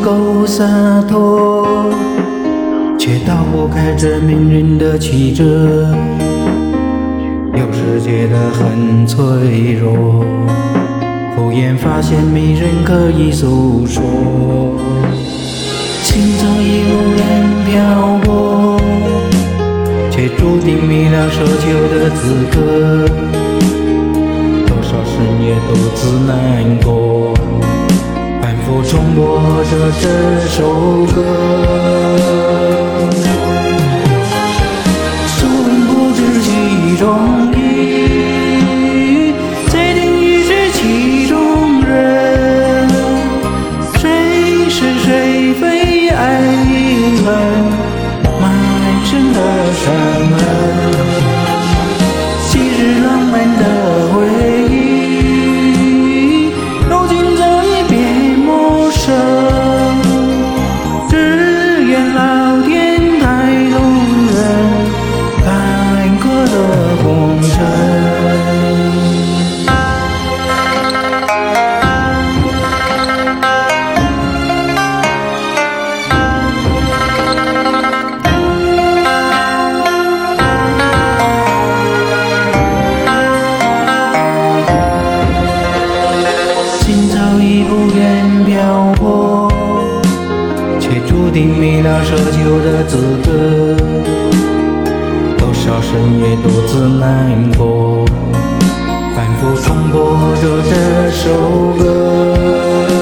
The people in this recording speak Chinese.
够洒脱，却逃不开这命运的曲折，有时觉得很脆弱，忽然发现没人可以诉说。心早已无人漂泊，却注定没了奢求的资格，多少深夜独自难过，反复重播着这首歌。终不知其中意，谁定义是其中人？谁是谁非爱与恨，满身的伤痕。昔日浪漫的回忆，如今早已变陌生。只愿老天太容忍坎坷的红尘。心早已不愿漂泊，却注定没了奢求的资格，多少深夜独自难过，反复重播着这首歌。